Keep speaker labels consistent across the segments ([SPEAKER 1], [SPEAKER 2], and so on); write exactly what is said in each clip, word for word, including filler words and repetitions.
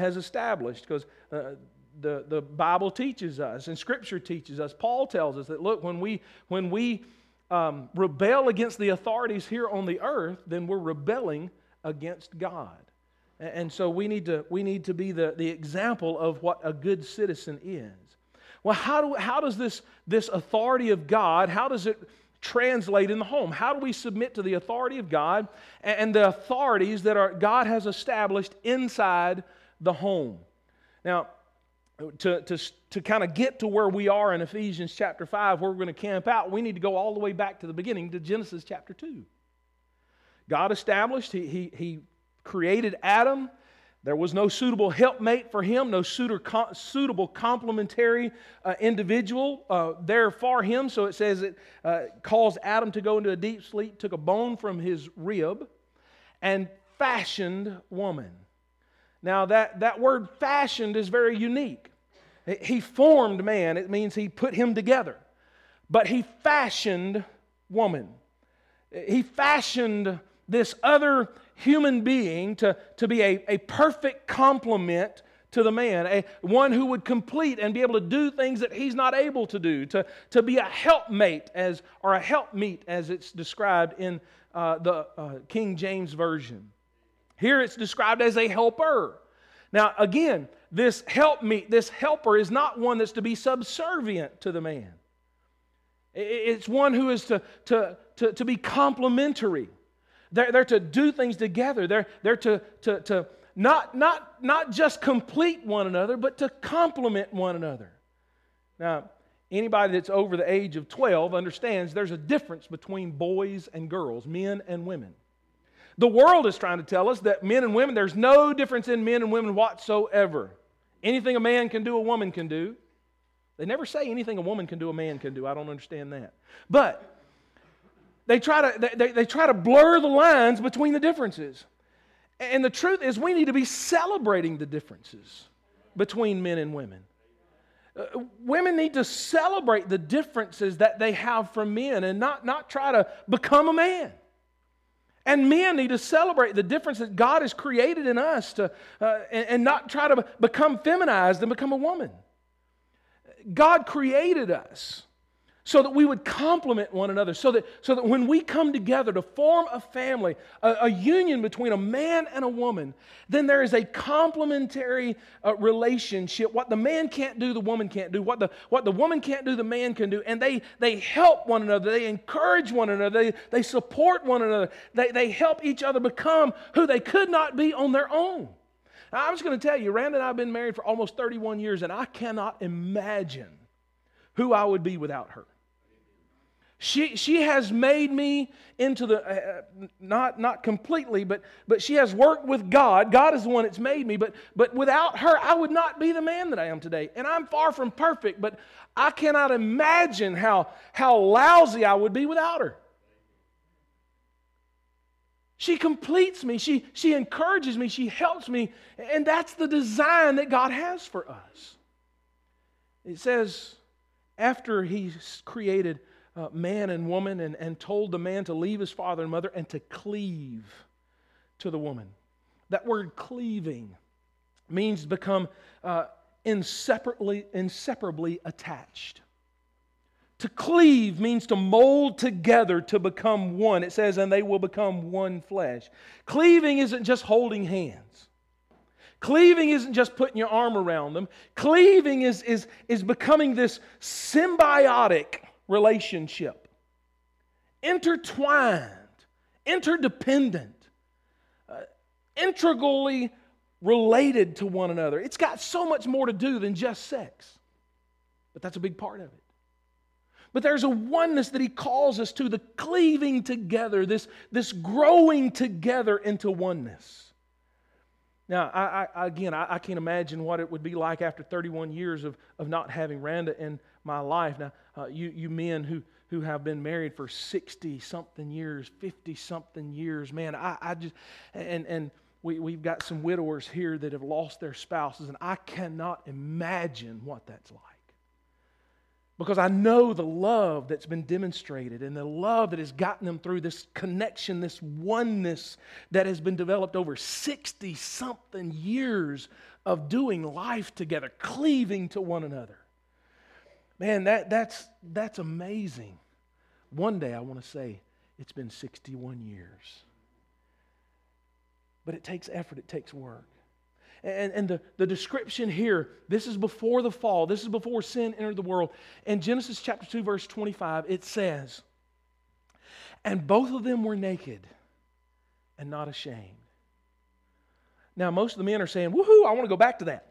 [SPEAKER 1] has established, because uh, the, the Bible teaches us and Scripture teaches us, Paul tells us that, look, when we, when we um, rebel against the authorities here on the earth, then we're rebelling against God. And, and so we need to, we need to be the, the example of what a good citizen is. Well, how do how does this, this authority of God, how does it translate in the home? How do we submit to the authority of God and the authorities that are God has established inside the home? Now, to, to, to kind of get to where we are in Ephesians chapter five, where we're going to camp out, we need to go all the way back to the beginning, to Genesis chapter two. God established, He, he, he created Adam. There was no suitable helpmate for him, no suitable complementary uh, individual uh, there for him. So it says it uh, caused Adam to go into a deep sleep, took a bone from his rib, and fashioned woman. Now that, that word fashioned is very unique. He formed man. It means he put him together. But he fashioned woman. He fashioned this other human being to, to be a, a perfect complement to the man, a one who would complete and be able to do things that he's not able to do, to, to be a helpmate as or a helpmeet as it's described in uh, the uh, King James Version. Here it's described as a helper. Now again, this helpmeet, this helper is not one that's to be subservient to the man. It's one who is to, to, to, to be complementary. They're, they're to do things together. They're, they're to, to, to not, not, not just complete one another, but to complement one another. Now, anybody that's over the age of twelve understands there's a difference between boys and girls, men and women. The world is trying to tell us that men and women, there's no difference in men and women whatsoever. Anything a man can do, a woman can do. They never say anything a woman can do, a man can do. I don't understand that. But They try to they, they try to blur the lines between the differences. And the truth is we need to be celebrating the differences between men and women. Uh, women need to celebrate the differences that they have from men and not, not try to become a man. And men need to celebrate the difference that God has created in us to, uh, and, and not try to become feminized and become a woman. God created us so that we would complement one another, so that, so that when we come together to form a family, a, a union between a man and a woman, then there is a complementary uh, relationship. What the man can't do, the woman can't do. What the, what the woman can't do, the man can do. And they, they help one another. They encourage one another. They, they support one another. They, they help each other become who they could not be on their own. Now, I'm just going to tell you, Rand and I have been married for almost thirty-one years, and I cannot imagine who I would be without her. She, she has made me into the, uh, not, not completely, but, but she has worked with God. God is the one that's made me, but, but without her, I would not be the man that I am today. And I'm far from perfect, but I cannot imagine how, how lousy I would be without her. She completes me. She, she encourages me. She helps me. And that's the design that God has for us. It says, after He's created Uh, man and woman and, and told the man to leave his father and mother and to cleave to the woman. That word cleaving means to become uh, inseparably, inseparably attached. To cleave means to mold together to become one. It says, and they will become one flesh. Cleaving isn't just holding hands. Cleaving isn't just putting your arm around them. Cleaving is, is, is becoming this symbiotic relationship, intertwined, interdependent, uh, integrally related to one another. It's got so much more to do than just sex, but that's a big part of it. But there's a oneness that He calls us to, the cleaving together, this, this growing together into oneness. Now, I, I, again, I, I can't imagine what it would be like after thirty-one years of, of not having Randa in my life. Now, uh, you, you men who, who have been married for sixty-something years, fifty-something years, man, I, I just, and, and we, we've got some widowers here that have lost their spouses, and I cannot imagine what that's like. Because I know the love that's been demonstrated and the love that has gotten them through this connection, this oneness that has been developed over sixty-something years of doing life together, cleaving to one another. Man, that, that's, that's amazing. One day I want to say it's been sixty-one years. But it takes effort, it takes work. And, and the, the description here, this is before the fall, this is before sin entered the world. In Genesis chapter two, verse twenty-five, it says, "And both of them were naked and not ashamed." Now, most of the men are saying, "Woohoo, I want to go back to that."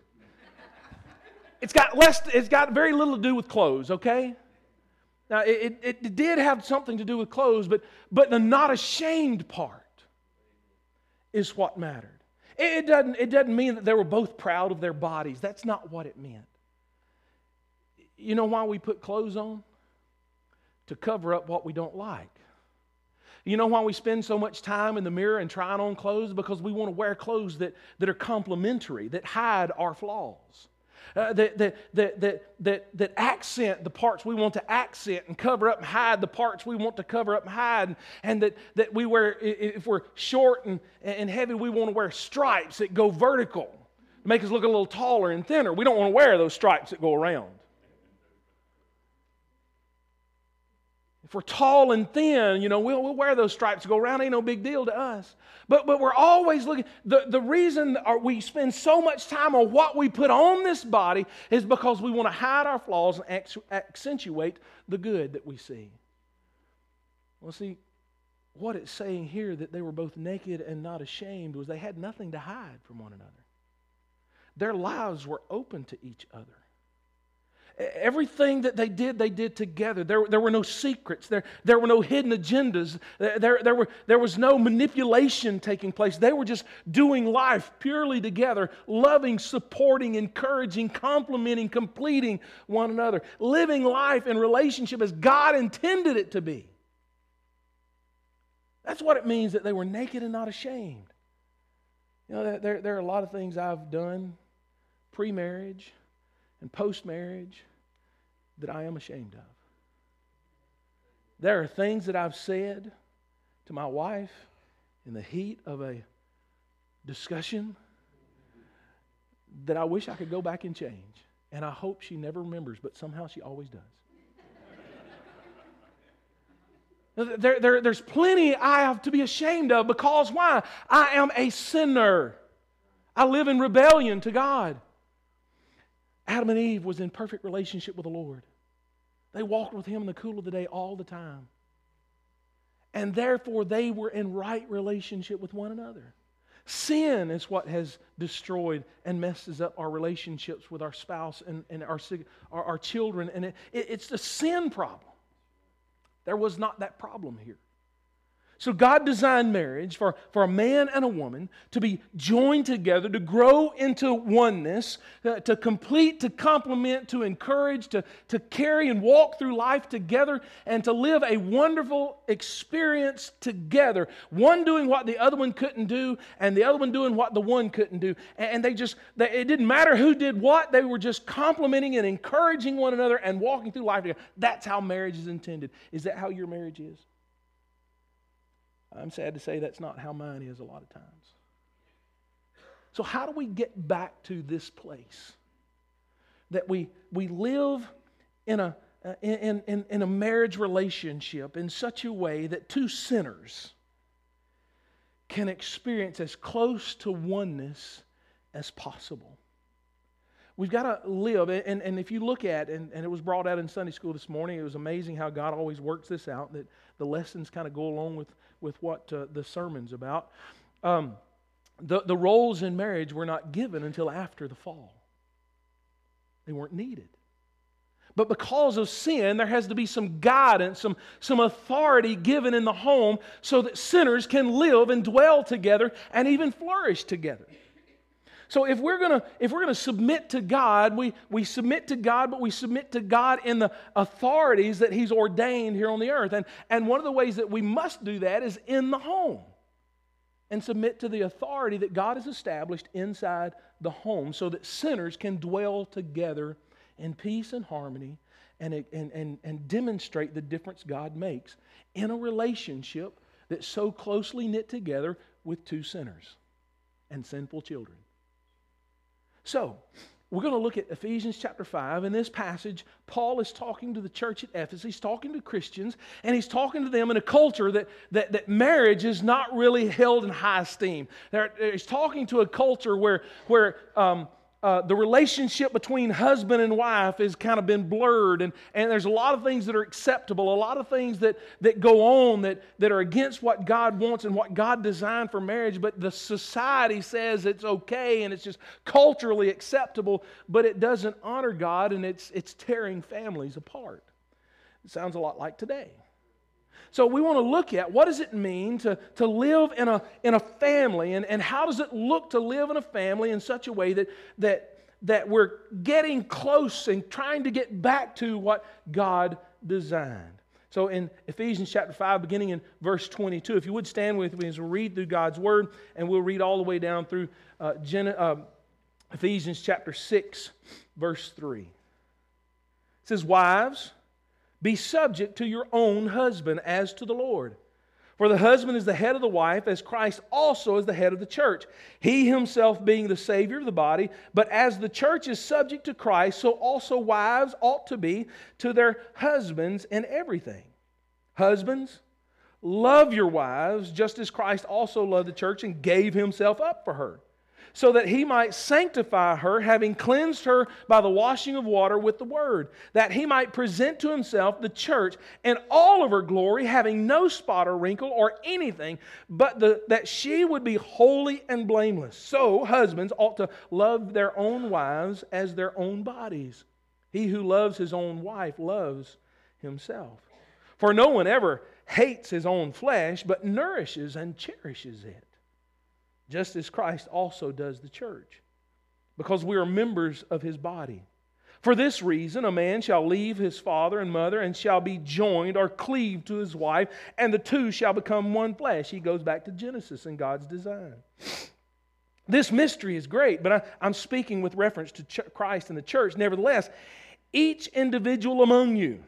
[SPEAKER 1] It's got less, it's got very little to do with clothes, okay? Now, it, it, it did have something to do with clothes, but, but the not ashamed part is what mattered. It, it, doesn't, it doesn't mean that they were both proud of their bodies. That's not what it meant. You know why we put clothes on? To cover up what we don't like. You know why we spend so much time in the mirror and trying on clothes? Because we want to wear clothes that, that are complementary, that hide our flaws. Uh, that, that, that, that, that, that accent the parts we want to accent and cover up and hide the parts we want to cover up and hide. And, and that, that we wear, if we're short and, and heavy, we want to wear stripes that go vertical to make us look a little taller and thinner. We don't want to wear those stripes that go around. If we're tall and thin, you know, we'll, we'll wear those stripes to go around. Ain't no big deal to us. But, but we're always looking. The, the reason we spend so much time on what we put on this body is because we want to hide our flaws and accentuate the good that we see. Well, see, what it's saying here, that they were both naked and not ashamed, was they had nothing to hide from one another. Their lives were open to each other. Everything that they did, they did together. There, there were no secrets. There, there were no hidden agendas. There, there, were, there was no manipulation taking place. They were just doing life purely together, loving, supporting, encouraging, complimenting, completing one another, living life in relationship as God intended it to be. That's what it means that they were naked and not ashamed. You know, there, there are a lot of things I've done pre-marriage and post-marriage that I am ashamed of. There are things that I've said to my wife in the heat of a discussion that I wish I could go back and change. And I hope she never remembers, but somehow she always does. There, there, there's plenty I have to be ashamed of, because why? I am a sinner. I live in rebellion to God. Adam and Eve was in perfect relationship with the Lord. They walked with Him in the cool of the day all the time. And therefore they were in right relationship with one another. Sin is what has destroyed and messes up our relationships with our spouse and, and our, our, our children. And it, it, it's the sin problem. There was not that problem here. So God designed marriage for, for a man and a woman to be joined together, to grow into oneness, uh, to complete, to complement, to encourage, to, to carry and walk through life together, and to live a wonderful experience together. One doing what the other one couldn't do, and the other one doing what the one couldn't do. And, and they just, they, it didn't matter who did what, they were just complimenting and encouraging one another and walking through life together. That's how marriage is intended. Is that how your marriage is? I'm sad to say that's not how mine is a lot of times. So how do we get back to this place that we we live in a uh, in, in, in a marriage relationship in such a way that two sinners can experience as close to oneness as possible? We've got to live, and, and if you look at, and, and it was brought out in Sunday school this morning, it was amazing how God always works this out, that the lessons kind of go along with, with what uh, the sermon's about. Um, the, the roles in marriage were not given until after the fall. They weren't needed. But because of sin, there has to be some guidance, some, some authority given in the home so that sinners can live and dwell together and even flourish together. So if we're gonna if we're gonna submit to God, we, we submit to God, but we submit to God in the authorities that He's ordained here on the earth. And, and one of the ways that we must do that is in the home. And submit to the authority that God has established inside the home so that sinners can dwell together in peace and harmony and, and, and, and demonstrate the difference God makes in a relationship that's so closely knit together with two sinners and sinful children. So, we're going to look at Ephesians chapter five. In this passage, Paul is talking to the church at Ephesus. He's talking to Christians, and he's talking to them in a culture that, that, that marriage is not really held in high esteem. There, he's talking to a culture where, where um, uh, the relationship between husband and wife has kind of been blurred, and, and there's a lot of things that are acceptable, a lot of things that, that go on that, that are against what God wants and what God designed for marriage, but the society says it's okay and it's just culturally acceptable, but it doesn't honor God, and it's, it's tearing families apart. It sounds a lot like today. So we want to look at what does it mean to, to live in a, in a family, and, and how does it look to live in a family in such a way that, that, that we're getting close and trying to get back to what God designed. So in Ephesians chapter five, beginning in verse twenty-two, if you would stand with me as we read through God's Word, and we'll read all the way down through uh, Gen- uh, Ephesians chapter six, verse three. It says, "Wives, be subject to your own husband as to the Lord. For the husband is the head of the wife, as Christ also is the head of the church, he himself being the Savior of the body. But as the church is subject to Christ, so also wives ought to be to their husbands in everything. Husbands, love your wives, just as Christ also loved the church and gave himself up for her, so that he might sanctify her, having cleansed her by the washing of water with the word, that he might present to himself the church in all of her glory, having no spot or wrinkle or anything, but the, that she would be holy and blameless. So husbands ought to love their own wives as their own bodies. He who loves his own wife loves himself. For no one ever hates his own flesh, but nourishes and cherishes it, just as Christ also does the church, because we are members of his body. For this reason, a man shall leave his father and mother and shall be joined or cleaved to his wife, and the two shall become one flesh." He goes back to Genesis and God's design. This mystery is great, but I, I'm speaking with reference to ch- Christ and the church. Nevertheless, each individual among you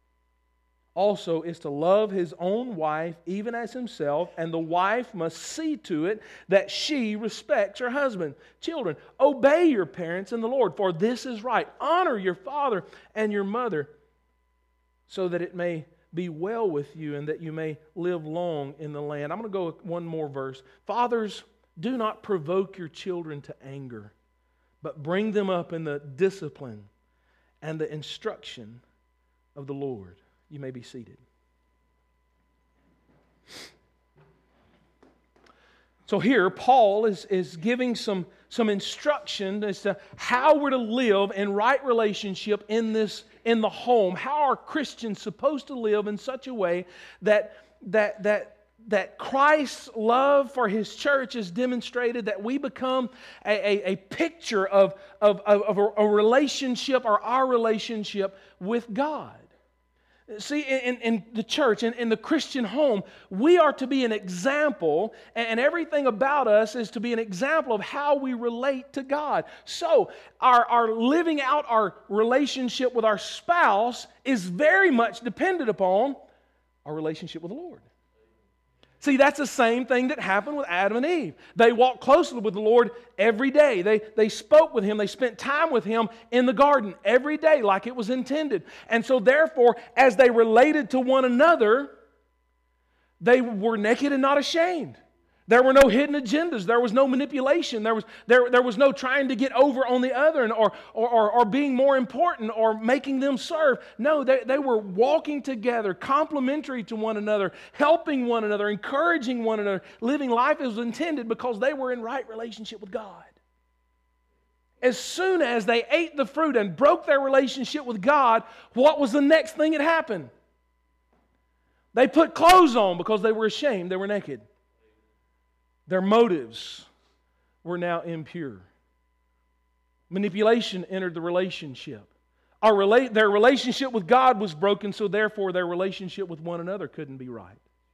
[SPEAKER 1] also is to love his own wife even as himself, and the wife must see to it that she respects her husband. Children, obey your parents in the Lord, for this is right. Honor your father and your mother, so that it may be well with you and that you may live long in the land. I'm going to go with one more verse. "Fathers, do not provoke your children to anger, but bring them up in the discipline and the instruction of the Lord." You may be seated. So here, Paul is, is giving some, some instruction as to how we're to live in right relationship in this in the home. How are Christians supposed to live in such a way that that that that Christ's love for his church is demonstrated, that we become a, a, a picture of, of, of a, a relationship, or our relationship with God. See, in, in the church, in, in the Christian home, we are to be an example, and everything about us is to be an example of how we relate to God. So, our, our living out our relationship with our spouse is very much dependent upon our relationship with the Lord. See, that's the same thing that happened with Adam and Eve. They walked closely with the Lord every day. They, they spoke with Him. They spent time with Him in the garden every day like it was intended. And so therefore, as they related to one another, they were naked and not ashamed. There were no hidden agendas. There was no manipulation. There was, there, there was no trying to get over on the other, and, or, or, or, or being more important or making them serve. No, they, they were walking together, complementary to one another, helping one another, encouraging one another, living life as intended because they were in right relationship with God. As soon as they ate the fruit and broke their relationship with God, what was the next thing that happened? They put clothes on because they were ashamed. They were naked. Their motives were now impure. Manipulation entered the relationship. Our rela- their relationship with God was broken, so therefore their relationship with one another couldn't be right.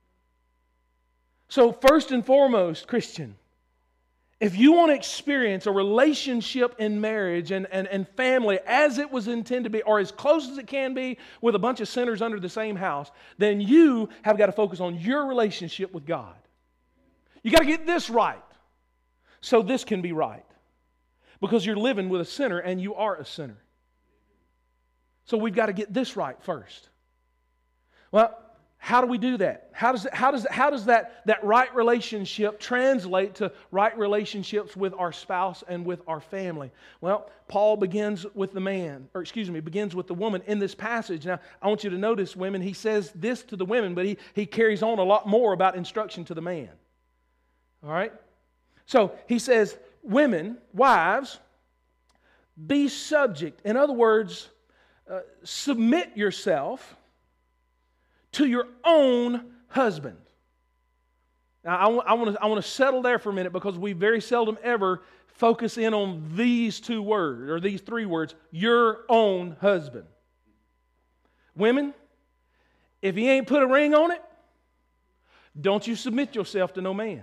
[SPEAKER 1] So first and foremost, Christian, if you want to experience a relationship in marriage and, and, and family as it was intended to be, or as close as it can be with a bunch of sinners under the same house, then you have got to focus on your relationship with God. You got to get this right so this can be right. because you're living with a sinner and you are a sinner. So we've got to get this right first. Well, how do we do that? How does, how does, how does that, that right relationship translate to right relationships with our spouse and with our family? Well, Paul begins with the man, or excuse me, begins with the woman in this passage. Now, I want you to notice, women, he says this to the women, but he, he carries on a lot more about instruction to the man. All right? So he says, women, wives, be subject. In other words, uh, submit yourself to your own husband. Now, I want, I, want to, I want to settle there for a minute because we very seldom ever focus in on these two words, or these three words, your own husband. Women, if he ain't put a ring on it, don't you submit yourself to no man.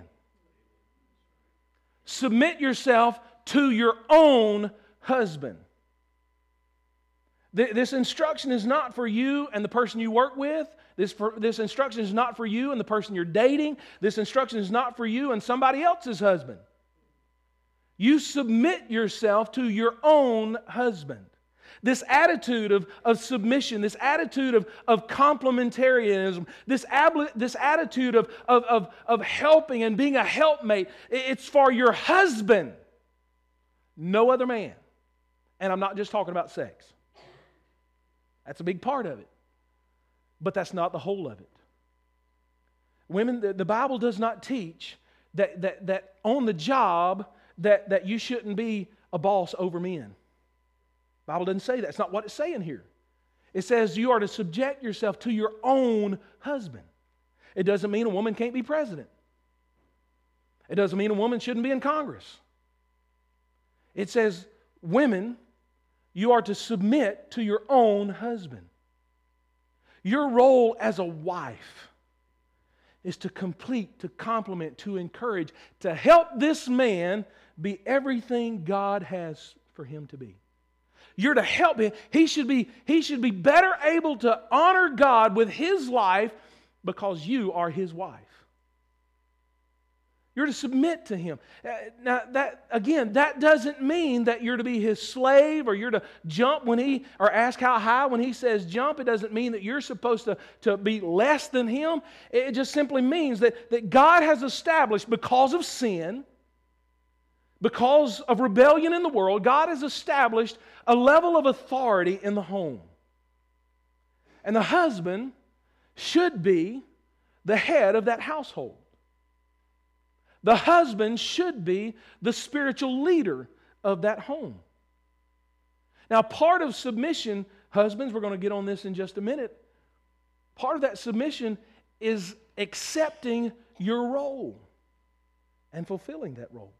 [SPEAKER 1] Submit yourself to your own husband. This instruction is not for you and the person you work with. This, for, this instruction is not for you and the person you're dating. This instruction is not for you and somebody else's husband. You submit yourself to your own husband. This attitude of, of submission, this attitude of, of complementarianism, this, ab, this attitude of, of, of, of helping and being a helpmate, it's for your husband, no other man. And I'm not just talking about sex. That's a big part of it. But that's not the whole of it. Women, the, the Bible does not teach that, that, that on the job that, that you shouldn't be a boss over men. The Bible doesn't say that. It's not what it's saying here. It says you are to subject yourself to your own husband. It doesn't mean a woman can't be president. It doesn't mean a woman shouldn't be in Congress. It says, women, you are to submit to your own husband. Your role as a wife is to complete, to complement, to encourage, to help this man be everything God has for him to be. You're to help him. He should be, he should be better able to honor God with his life because you are his wife. You're to submit to him. Now, that again, that doesn't mean that you're to be his slave or you're to jump when he, or ask how high when he says jump. It doesn't mean that you're supposed to, to be less than him. It just simply means that, that God has established, because of sin, because of rebellion in the world, God has established a level of authority in the home. And the husband should be the head of that household. The husband should be the spiritual leader of that home. Now, part of submission, husbands, we're going to get on this in just a minute. Part of that submission is accepting your role and fulfilling that role.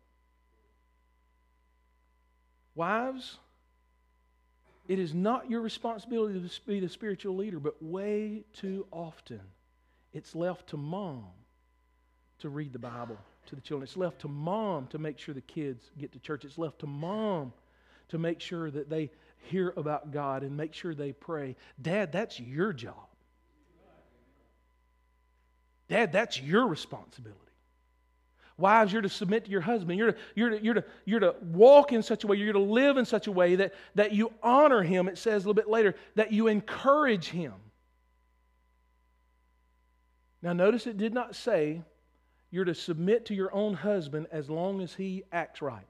[SPEAKER 1] Wives, it is not your responsibility to be the spiritual leader, but way too often it's left to mom to read the Bible to the children. It's left to mom to make sure the kids get to church. It's left to mom to make sure that they hear about God and make sure they pray. Dad, that's your job. Dad, that's your responsibility. Wives, you're to submit to your husband. You're to, you're to, you're to, you're to walk in such a way, you're to live in such a way that, that you honor him. It says a little bit later, that you encourage him. Now notice it did not say you're to submit to your own husband as long as he acts right.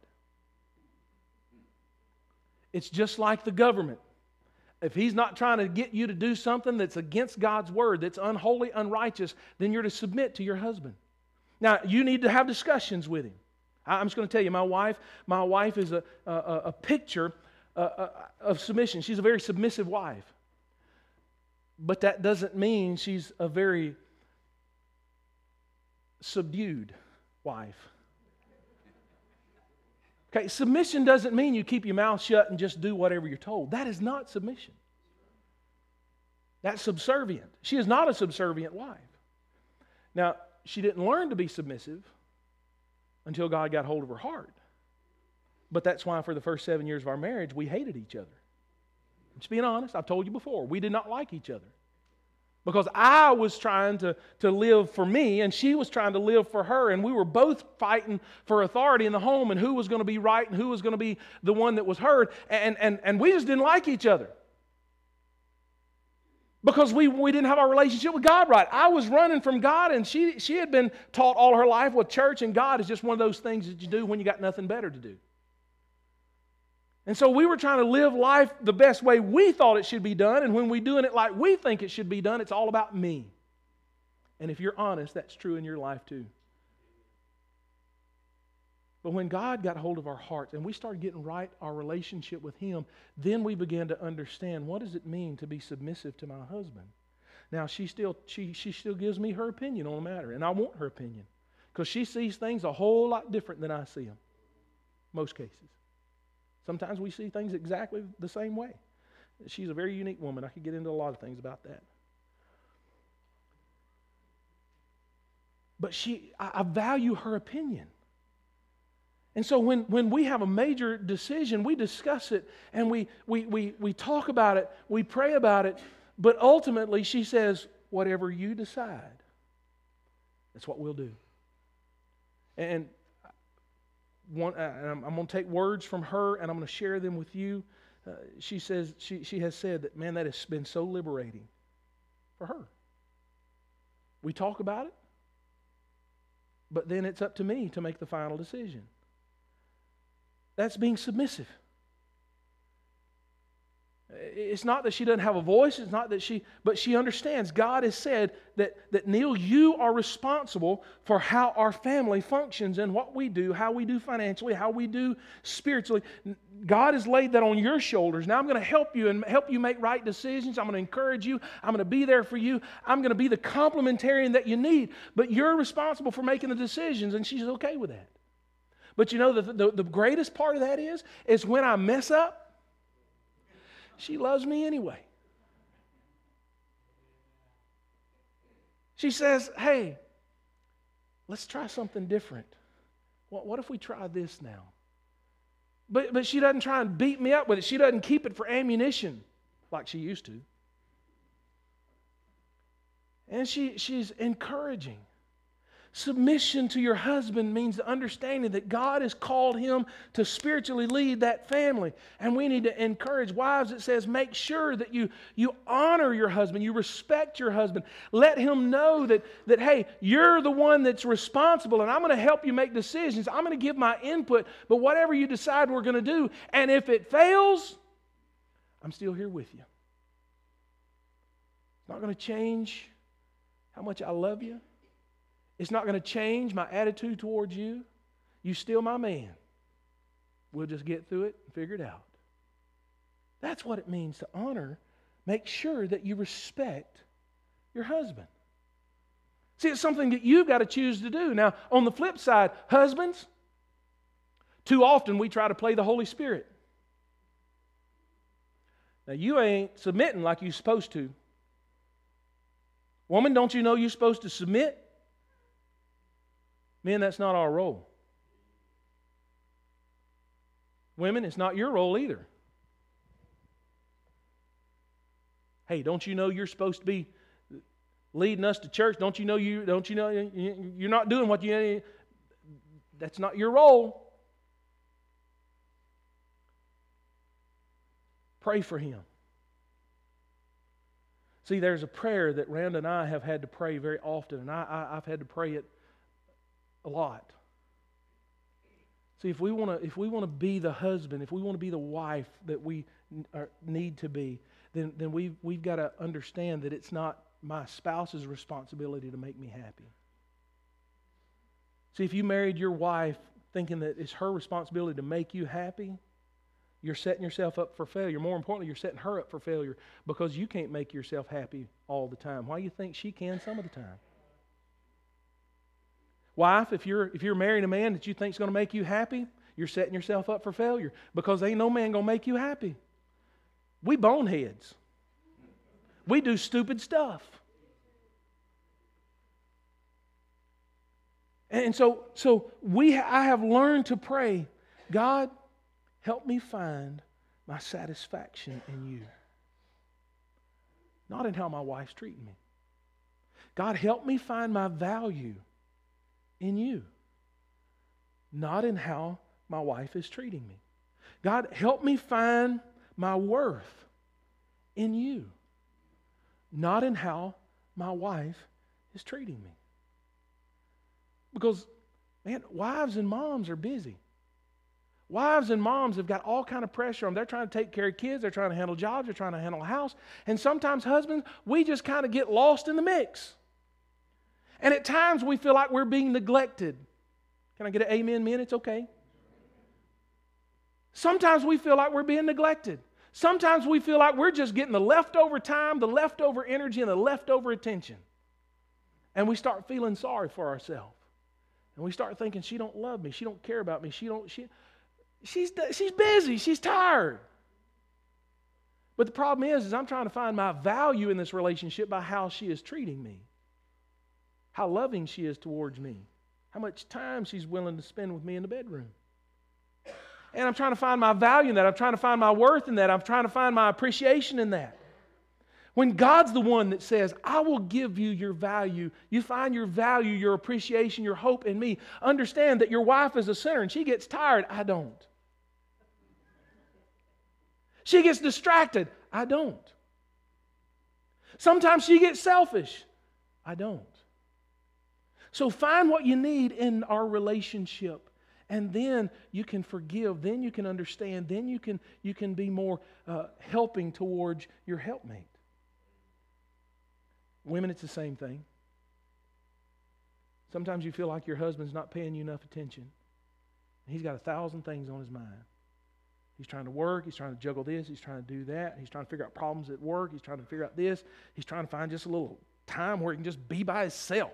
[SPEAKER 1] It's just like the government. If he's not trying to get you to do something that's against God's word, that's unholy, unrighteous, then you're to submit to your husband. Now, you need to have discussions with him. I'm just going to tell you, my wife, my wife is a, a, a picture uh, of submission. She's a very submissive wife. But that doesn't mean she's a very subdued wife. Okay, submission doesn't mean you keep your mouth shut and just do whatever you're told. That is not submission. That's subservient. She is not a subservient wife. Now, she didn't learn to be submissive until God got hold of her heart. But that's why for the first seven years of our marriage, we hated each other. Just being honest, I've told you before, we did not like each other. Because I was trying to, to live for me, and she was trying to live for her, and we were both fighting for authority in the home and who was going to be right and who was going to be the one that was heard. And, and, and we just didn't like each other. Because we, we didn't have our relationship with God right. I was running from God, and she, she had been taught all her life with church and God is just one of those things that you do when you got nothing better to do. And so we were trying to live life the best way we thought it should be done, and when we're doing it like we think it should be done, it's all about me. And if you're honest, that's true in your life too. But when God got hold of our hearts and we started getting right our relationship with Him, then we began to understand, what does it mean to be submissive to my husband? Now, she still she she still gives me her opinion on the matter, and I want her opinion, because she sees things a whole lot different than I see them, most cases. Sometimes we see things exactly the same way. She's a very unique woman. I could get into a lot of things about that. But she, I, I value her opinion. And so when, when we have a major decision, we discuss it and we, we, we, we talk about it, we pray about it, but ultimately she says, whatever you decide, that's what we'll do. And one, I'm, I'm going to take words from her and I'm going to share them with you. Uh, she says, she, she has said that, man, that has been so liberating for her. We talk about it, but then it's up to me to make the final decision. That's being submissive. It's not that she doesn't have a voice, it's not that she, but she understands. God has said that, that Neil, you are responsible for how our family functions and what we do, how we do financially, how we do spiritually. God has laid that on your shoulders. Now I'm going to help you and help you make right decisions. I'm going to encourage you. I'm going to be there for you. I'm going to be the complementarian that you need. But you're responsible for making the decisions, and she's okay with that. But you know, the, the, the greatest part of that is, is when I mess up, she loves me anyway. She says, hey, let's try something different. What, what if we try this now? But, but she doesn't try and beat me up with it. She doesn't keep it for ammunition like she used to. And she, she's encouraging. Submission to your husband means the understanding that God has called him to spiritually lead that family. And we need to encourage wives. It says, make sure that you, you honor your husband, you respect your husband. Let him know that, that, hey, you're the one that's responsible, and I'm going to help you make decisions. I'm going to give my input, but whatever you decide we're going to do, and if it fails, I'm still here with you. It's not going to change how much I love you. It's not going to change my attitude towards you. You're still my man. We'll just get through it and figure it out. That's what it means to honor. Make sure that you respect your husband. See, it's something that you've got to choose to do. Now, on the flip side, husbands, too often we try to play the Holy Spirit. Now, you ain't submitting like you're supposed to. Woman, don't you know you're supposed to submit? Men, that's not our role. Women, it's not your role either. Hey, don't you know you're supposed to be leading us to church? Don't you know you don't you know you're not doing what you that's not your role. Pray for him. See, there's a prayer that Randa and I have had to pray very often, and I, I, I've had to pray it a lot. See, if we want to, if we want to be the husband, if we want to be the wife that we are, need to be, then then we've we've got to understand that it's not my spouse's responsibility to make me happy. See, if you married your wife thinking that it's her responsibility to make you happy, you're setting yourself up for failure. More importantly, you're setting her up for failure because you can't make yourself happy all the time. Why do you think she can some of the time? Wife, if you're if you're marrying a man that you think is going to make you happy, you're setting yourself up for failure because ain't no man going to make you happy. We boneheads. We do stupid stuff. And so so we I have learned to pray, God, help me find my satisfaction in you. Not in how my wife's treating me. God, help me find my value in you, not in how my wife is treating me. God, help me find my worth in you, not in how my wife is treating me. Because, man, wives and moms are busy. Wives and moms have got all kind of pressure on them. They're trying to take care of kids. They're trying to handle jobs. They're trying to handle a house. And sometimes husbands, we just kind of get lost in the mix. And at times we feel like we're being neglected. Can I get an amen, men? It's okay. Sometimes we feel like we're being neglected. Sometimes we feel like we're just getting the leftover time, the leftover energy, and the leftover attention. And we start feeling sorry for ourselves. And we start thinking, she don't love me. She don't care about me. She don't, she, she's, she's busy. She's tired. But the problem is, is I'm trying to find my value in this relationship by how she is treating me. How loving she is towards me. How much time she's willing to spend with me in the bedroom. And I'm trying to find my value in that. I'm trying to find my worth in that. I'm trying to find my appreciation in that. When God's the one that says, I will give you your value, you find your value, your appreciation, your hope in me. Understand that your wife is a sinner and she gets tired. I don't. She gets distracted. I don't. Sometimes she gets selfish. I don't. So find what you need in our relationship. And then you can forgive. Then you can understand. Then you can, you can be more uh, helping towards your helpmate. Women, it's the same thing. Sometimes you feel like your husband's not paying you enough attention. He's got a thousand things on his mind. He's trying to work. He's trying to juggle this. He's trying to do that. He's trying to figure out problems at work. He's trying to figure out this. He's trying to find just a little time where he can just be by himself.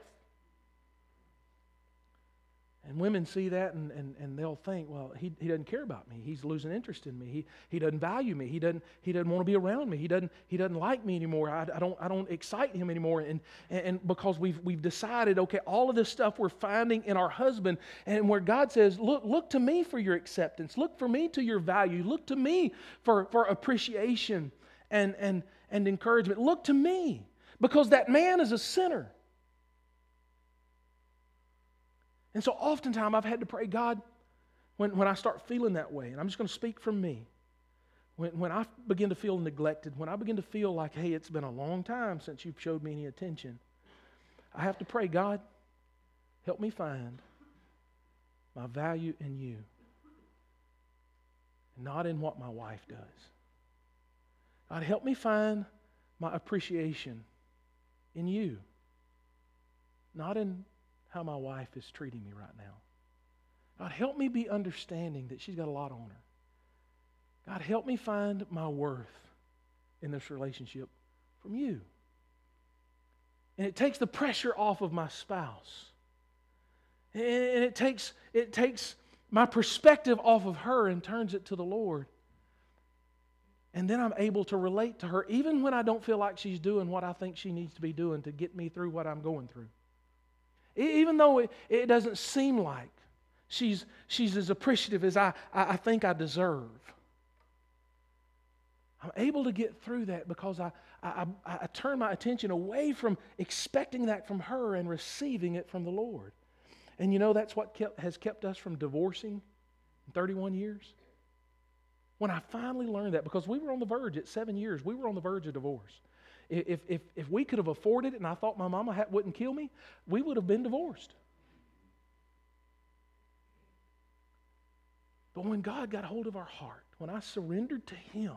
[SPEAKER 1] And women see that and, and, and they'll think, well, he, he doesn't care about me. He's losing interest in me. He, he doesn't value me. He doesn't, he doesn't want to be around me. He doesn't, he doesn't like me anymore. I, I, don't, I don't excite him anymore. And, and, and because we've, we've decided, okay, all of this stuff we're finding in our husband, and where God says, look, look to me for your acceptance. Look for me to your value. Look to me for, for appreciation and, and, and encouragement. Look to me because that man is a sinner. And so oftentimes I've had to pray, God, when, when I start feeling that way, and I'm just going to speak from me, when, when I begin to feel neglected, when I begin to feel like, hey, it's been a long time since you've showed me any attention, I have to pray, God, help me find my value in you, and not in what my wife does. God, help me find my appreciation in you, not in how my wife is treating me right now. God, help me be understanding that she's got a lot on her. God, help me find my worth in this relationship from you. And it takes the pressure off of my spouse. And it takes, it takes my perspective off of her and turns it to the Lord. And then I'm able to relate to her even when I don't feel like she's doing what I think she needs to be doing to get me through what I'm going through. Even though it, it doesn't seem like she's, she's as appreciative as I, I, I think I deserve. I'm able to get through that because I, I, I, I turn my attention away from expecting that from her and receiving it from the Lord. And you know that's what kept, has kept us from divorcing in thirty-one years? When I finally learned that, because we were on the verge at seven years, we were on the verge of divorce. If, if, if we could have afforded it and I thought my mama had, wouldn't kill me, we would have been divorced. But when God got hold of our heart, when I surrendered to Him,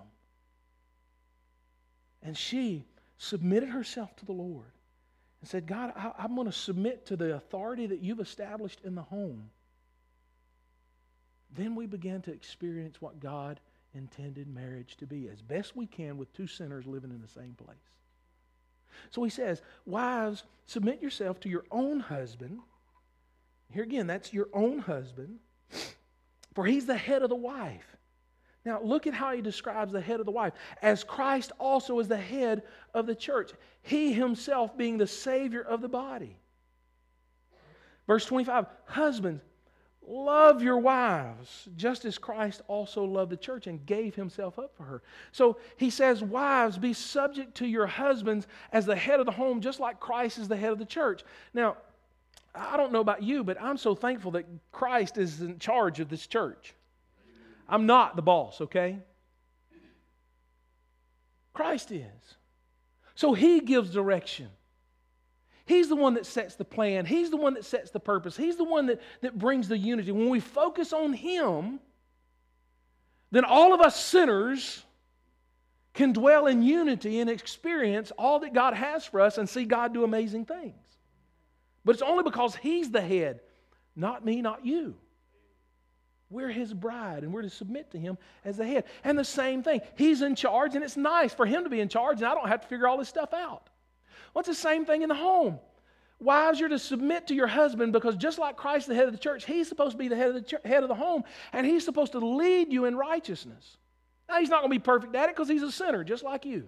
[SPEAKER 1] and she submitted herself to the Lord and said, God, I, I'm going to submit to the authority that you've established in the home, then we began to experience what God intended marriage to be as best we can with two sinners living in the same place. So he says, wives, submit yourself to your own husband. Here again, that's your own husband, for he's the head of the wife. Now look at how he describes the head of the wife. As Christ also is the head of the church, he himself being the Savior of the body. Verse twenty-five, husbands, Love your wives, just as Christ also loved the church and gave himself up for her. So he says, wives, be subject to your husbands as the head of the home, just like Christ is the head of the church. Now, I don't know about you, but I'm so thankful that Christ is in charge of this church. I'm not the boss, okay? Christ is. So he gives direction. He's the one that sets the plan. He's the one that sets the purpose. He's the one that, that brings the unity. When we focus on him, then all of us sinners can dwell in unity and experience all that God has for us and see God do amazing things. But it's only because he's the head, not me, not you. We're his bride, and we're to submit to him as the head. And the same thing, he's in charge, and it's nice for him to be in charge, and I don't have to figure all this stuff out. Well, it's the same thing in the home. Wives, you're to submit to your husband because just like Christ, the head of the church, he's supposed to be the head of the church, head of the home, and he's supposed to lead you in righteousness. Now, he's not going to be perfect at it because he's a sinner just like you.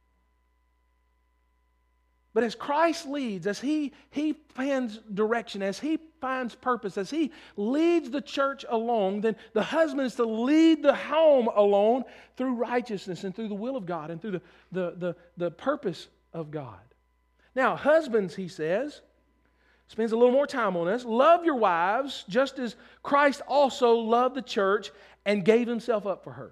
[SPEAKER 1] But as Christ leads, as he, he finds direction, as he finds purpose, as he leads the church along, then the husband is to lead the home along through righteousness and through the will of God and through the, the, the, the purpose of God. Now, husbands, he says, spends a little more time on this. Love your wives just as Christ also loved the church and gave himself up for her.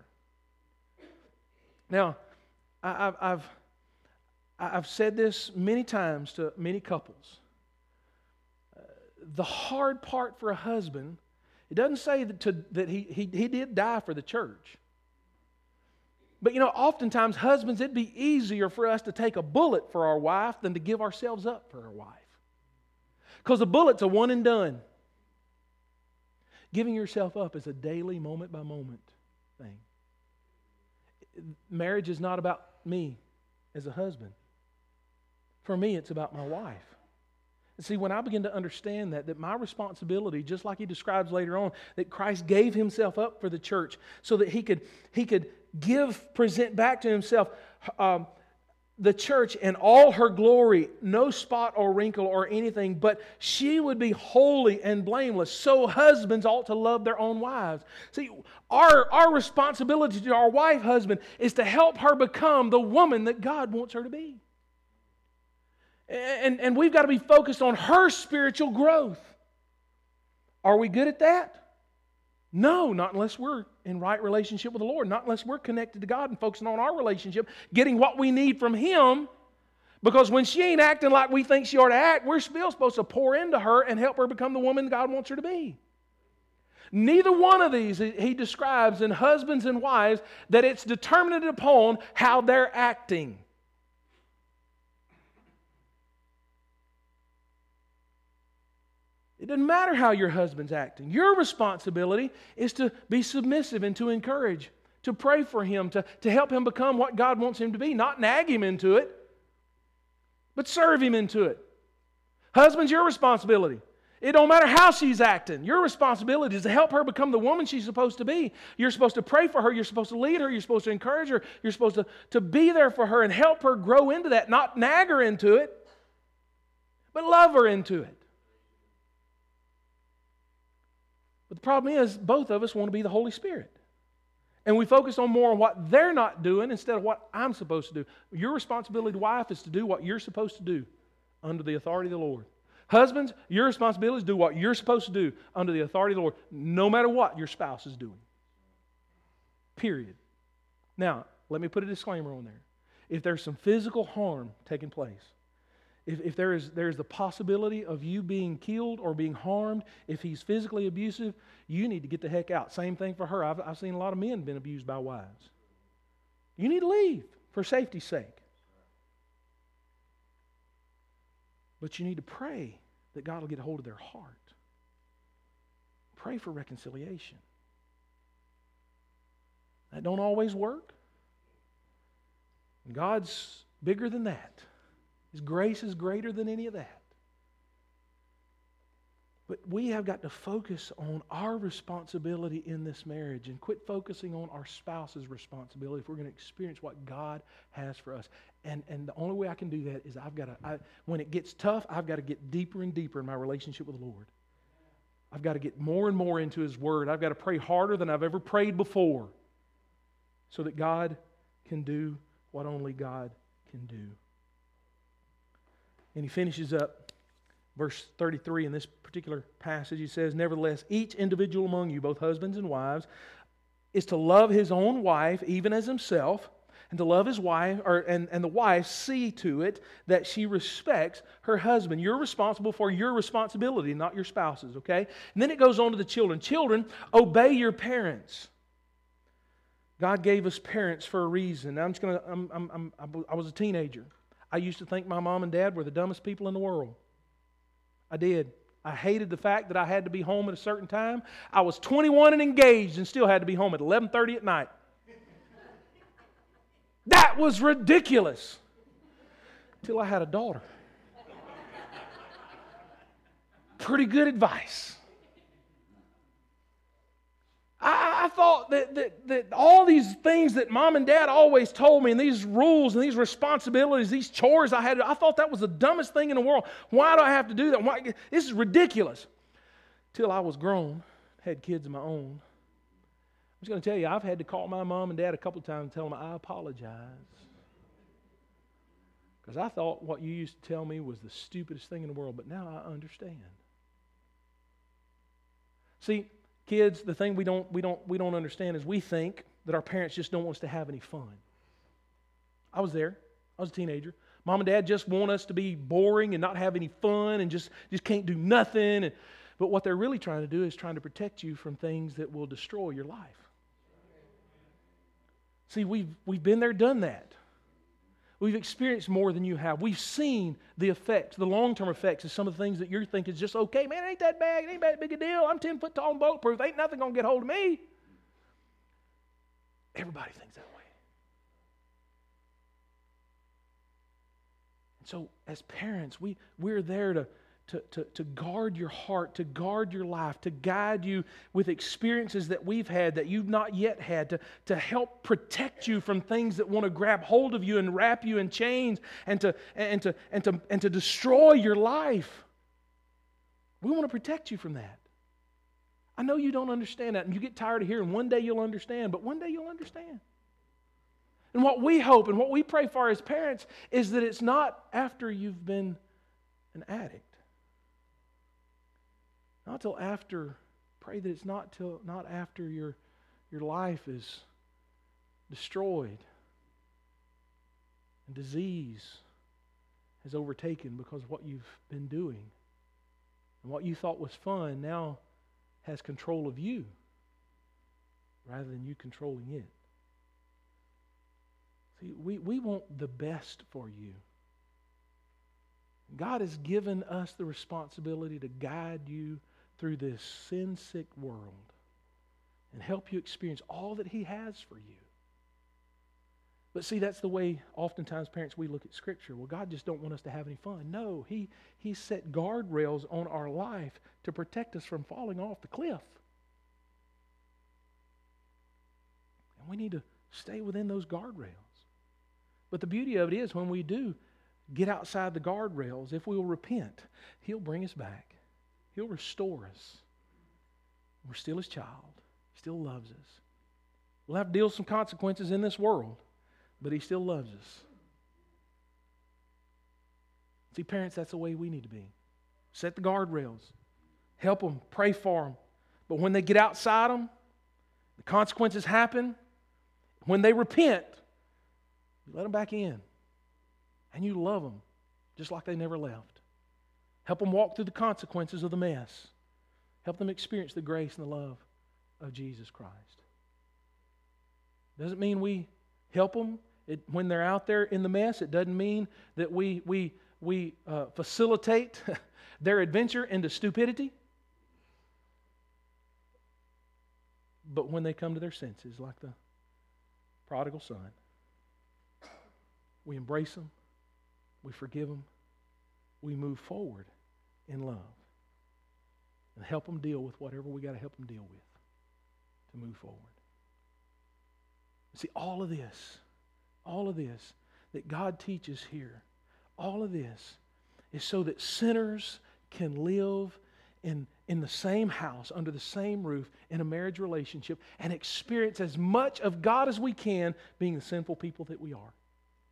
[SPEAKER 1] Now, I, I've, I've, I've said this many times to many couples. Uh, the hard part for a husband, it doesn't say that, to, that he, he, he did die for the church. But you know, oftentimes, husbands, it'd be easier for us to take a bullet for our wife than to give ourselves up for our wife. Because a bullet's a one and done. Giving yourself up is a daily, moment by moment thing. Marriage is not about me as a husband. For me, it's about my wife. And see, when I begin to understand that, that my responsibility, just like he describes later on, that Christ gave himself up for the church so that he could, he could give, present back to himself um, the church in all her glory, no spot or wrinkle or anything, but she would be holy and blameless. So husbands ought to love their own wives. See, our, our responsibility to our wife, husband, is to help her become the woman that God wants her to be. And, and we've got to be focused on her spiritual growth. Are we good at that? No, not unless we're in right relationship with the Lord. Not unless we're connected to God and focusing on our relationship, getting what we need from him. Because when she ain't acting like we think she ought to act, we're still supposed to pour into her and help her become the woman God wants her to be. Neither one of these, he describes in husbands and wives, that it's determined upon how they're acting. It doesn't matter how your husband's acting. Your responsibility is to be submissive and to encourage, to pray for him, to, to help him become what God wants him to be. Not nag him into it, but serve him into it. Husbands, your responsibility. It don't matter how she's acting. Your responsibility is to help her become the woman she's supposed to be. You're supposed to pray for her. You're supposed to lead her. You're supposed to encourage her. You're supposed to, to be there for her and help her grow into that. Not nag her into it, but love her into it. But the problem is, both of us want to be the Holy Spirit. And we focus on more on what they're not doing instead of what I'm supposed to do. Your responsibility, wife, is to do what you're supposed to do under the authority of the Lord. Husbands, your responsibility is to do what you're supposed to do under the authority of the Lord, no matter what your spouse is doing. Period. Now, let me put a disclaimer on there. If there's some physical harm taking place, If, if there is there is the possibility of you being killed or being harmed, if he's physically abusive, you need to get the heck out. Same thing for her. I've, I've seen a lot of men been abused by wives. You need to leave for safety's sake. But you need to pray that God will get a hold of their heart. Pray for reconciliation. That don't always work. God's bigger than that. His grace is greater than any of that. But we have got to focus on our responsibility in this marriage and quit focusing on our spouse's responsibility if we're going to experience what God has for us. And, and the only way I can do that is I've got to, I, when it gets tough, I've got to get deeper and deeper in my relationship with the Lord. I've got to get more and more into His Word. I've got to pray harder than I've ever prayed before so that God can do what only God can do. And he finishes up verse thirty-three in this particular passage. He says, nevertheless, each individual among you, both husbands and wives, is to love his own wife even as himself, and to love his wife, or and, and the wife see to it that she respects her husband. You're responsible for your responsibility, not your spouse's, okay? And then it goes on to the children. Children, obey your parents. God gave us parents for a reason. Now I'm just gonna. I'm, I'm, I'm, I was a teenager. I used to think my mom and dad were the dumbest people in the world. I did. I hated the fact that I had to be home at a certain time. I was twenty-one and engaged and still had to be home at eleven thirty at night. That was ridiculous. Till I had a daughter. Pretty good advice. I, I thought that, that, that all these things that mom and dad always told me, and these rules and these responsibilities, these chores I had, I thought that was the dumbest thing in the world. Why do I have to do that? Why? This is ridiculous. Till I was grown, had kids of my own. I'm just going to tell you, I've had to call my mom and dad a couple of times and tell them I apologize. Because I thought what you used to tell me was the stupidest thing in the world, but now I understand. See, kids, the thing we don't we don't we don't understand is we think that our parents just don't want us to have any fun. I was there. I was a teenager. Mom and dad just want us to be boring and not have any fun and just, just can't do nothing. And, but what they're really trying to do is trying to protect you from things that will destroy your life. See, we've we've been there, done that. We've experienced more than you have. We've seen the effects, the long-term effects of some of the things that you're thinking is just okay. Man, it ain't that bad. It ain't that big a deal. I'm ten foot tall and bulletproof. Ain't nothing going to get hold of me. Everybody thinks that way. And so as parents, we, we're there to, to, to, to guard your heart, to guard your life, to guide you with experiences that we've had that you've not yet had, to, to help protect you from things that want to grab hold of you and wrap you in chains and to, and to, and to, and to destroy your life. We want to protect you from that. I know you don't understand that, and you get tired of hearing one day you'll understand, but one day you'll understand. And what we hope and what we pray for as parents is that it's not after you've been an addict. Not till after, pray that it's not till not after your, your life is destroyed and disease has overtaken because of what you've been doing. And what you thought was fun now has control of you rather than you controlling it. See, we, we want the best for you. God has given us the responsibility to guide you through this sin-sick world and help you experience all that He has for you. But see, that's the way oftentimes parents we look at Scripture. Well, God just don't want us to have any fun. No, He, he set guardrails on our life to protect us from falling off the cliff. And we need to stay within those guardrails. But the beauty of it is when we do get outside the guardrails, if we will repent, He'll bring us back. He'll restore us. We're still His child. He still loves us. We'll have to deal with some consequences in this world, but He still loves us. See, parents, that's the way we need to be. Set the guardrails. Help them. Pray for them. But when they get outside them, the consequences happen. When they repent, you let them back in. And you love them just like they never left. Help them walk through the consequences of the mess. Help them experience the grace and the love of Jesus Christ. Doesn't mean we help them it, when they're out there in the mess. It doesn't mean that we, we, we uh, facilitate their adventure into stupidity. But when they come to their senses, like the prodigal son, we embrace them, we forgive them, we move forward in love and help them deal with whatever we got to help them deal with to move forward. See, all of this, all of this that God teaches here, all of this is so that sinners can live in, in the same house, under the same roof, in a marriage relationship, and experience as much of God as we can, being the sinful people that we are.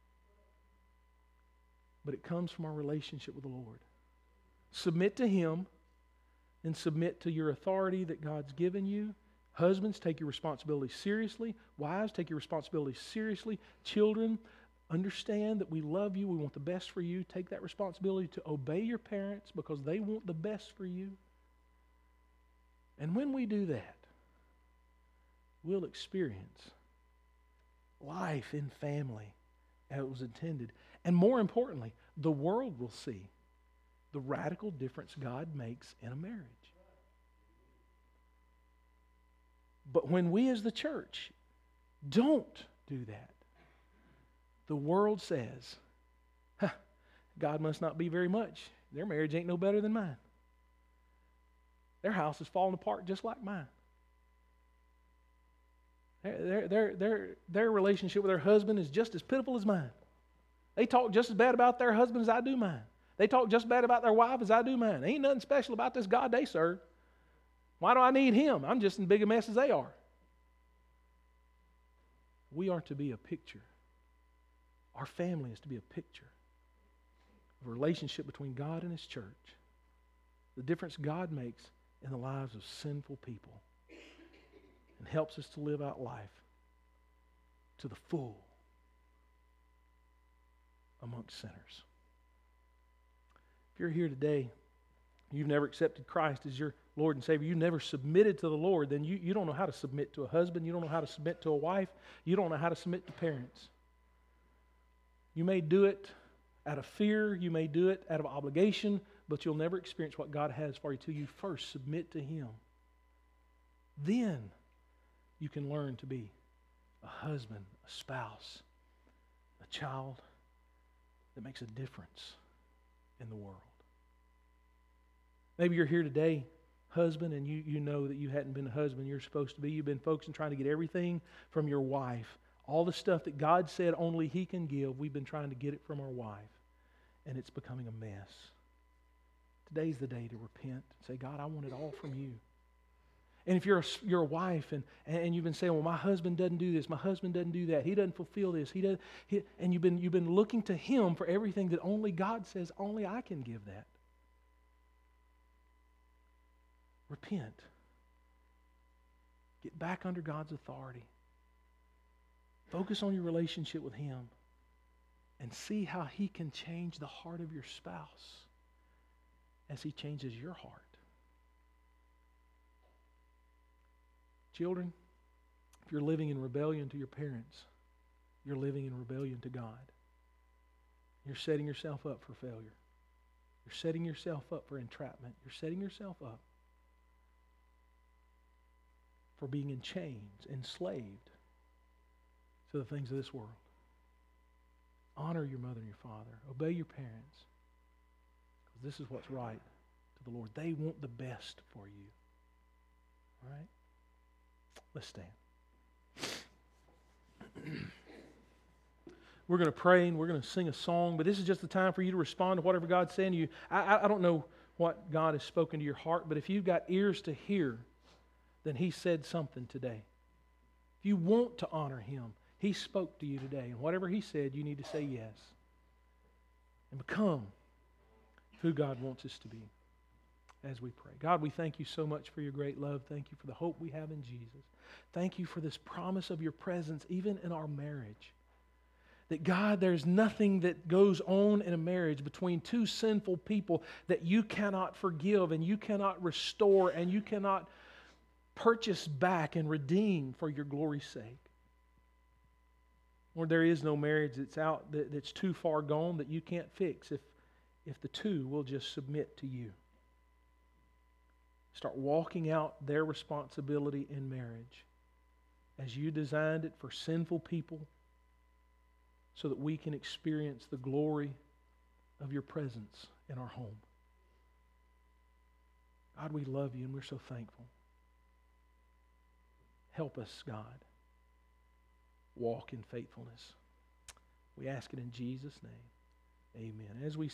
[SPEAKER 1] But it comes from our relationship with the Lord. Submit to Him, and submit to your authority that God's given you. Husbands, take your responsibility seriously. Wives, take your responsibility seriously. Children, understand that we love you. We want the best for you. Take that responsibility to obey your parents because they want the best for you. And when we do that, we'll experience life in family as it was intended. And more importantly, the world will see the radical difference God makes in a marriage. But when we as the church don't do that, the world says, huh, God must not be very much. Their marriage ain't no better than mine. Their house is falling apart just like mine. Their, their, their, their relationship with their husband is just as pitiful as mine. They talk just as bad about their husband as I do mine. They talk just as bad about their wife as I do mine. Ain't nothing special about this God they serve. Why do I need Him? I'm just as big a mess as they are. We are to be a picture. Our family is to be a picture of a relationship between God and His church. The difference God makes in the lives of sinful people and helps us to live out life to the full amongst sinners. If you're here today, you've never accepted Christ as your Lord and Savior, you never submitted to the Lord, then you, you don't know how to submit to a husband, you don't know how to submit to a wife, you don't know how to submit to parents. You may do it out of fear, you may do it out of obligation, but you'll never experience what God has for you till you first submit to Him. Then you can learn to be a husband, a spouse, a child that makes a difference in the world. Maybe you're here today, husband, and you, you know that you hadn't been the husband you're supposed to be. You've been focusing trying to get everything from your wife. All the stuff that God said only He can give, we've been trying to get it from our wife. And it's becoming a mess. Today's the day to repent and say, God, I want it all from you. And if you're a, you're a wife and, and you've been saying, well, my husband doesn't do this, my husband doesn't do that, he doesn't fulfill this, he does, he, and you've been, you've been looking to him for everything that only God says, only I can give that. Repent. Get back under God's authority. Focus on your relationship with Him and see how He can change the heart of your spouse as He changes your heart. Children, if you're living in rebellion to your parents, you're living in rebellion to God. You're setting yourself up for failure. You're setting yourself up for entrapment. You're setting yourself up for being in chains, enslaved to the things of this world. Honor your mother and your father. Obey your parents. Because this is what's right to the Lord. They want the best for you. All right? Let's stand. We're going to pray and we're going to sing a song, but this is just the time for you to respond to whatever God's saying to you. I, I, I don't know what God has spoken to your heart, but if you've got ears to hear, then He said something today. If you want to honor Him, He spoke to you today. And whatever He said, you need to say yes. And become who God wants us to be as we pray. God, we thank you so much for your great love. Thank you for the hope we have in Jesus. Thank you for this promise of your presence even in our marriage. That God, there's nothing that goes on in a marriage between two sinful people that you cannot forgive and you cannot restore and you cannot purchase back and redeem for your glory's sake. Lord, there is no marriage that's out, that, that's too far gone that you can't fix if, if the two will just submit to you. Start walking out their responsibility in marriage as you designed it for sinful people so that we can experience the glory of your presence in our home. God, we love you and we're so thankful. Help us, God, walk in faithfulness. We ask it in Jesus' name. Amen. As we